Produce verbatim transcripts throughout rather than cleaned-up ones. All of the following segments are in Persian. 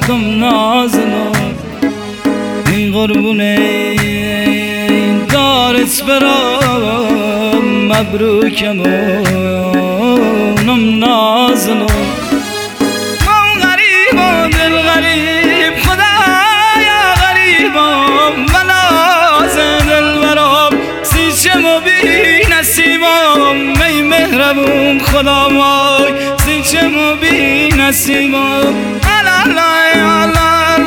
مردم نازنو این قربونه دارت برام مبروکمونم نازنو من غریب و دل غریب خدایا غریبم مناز دل برام سیچم و بی نسیمم ای مهربون خدا وای سیچم و بی نسیمم لا لا لا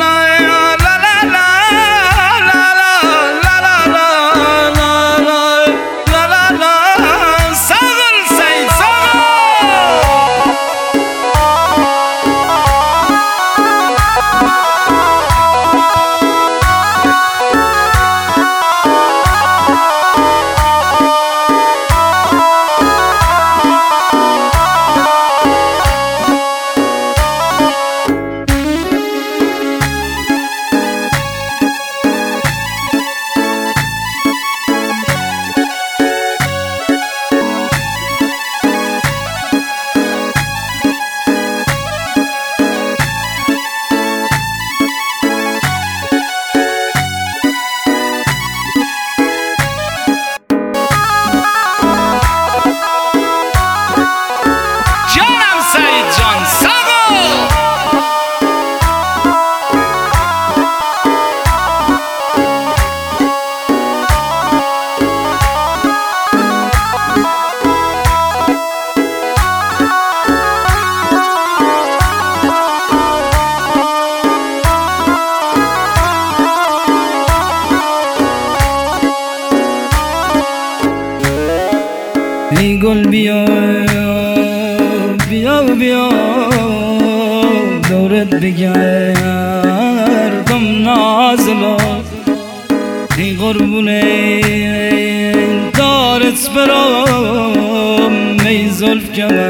ای گل بیا بیا بیا دورت بگردم نازلا ای قربونه دارت برام ای زلف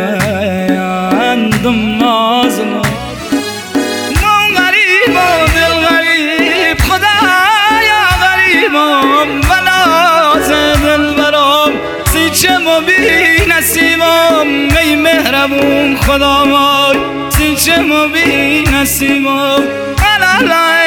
کمندم نازلا من غریب و دل غریب خدایا غریبم مناز دل برام سیچم و بی نسیمم ای مهربون خدا وای سیچم و بی نسیمم لا لا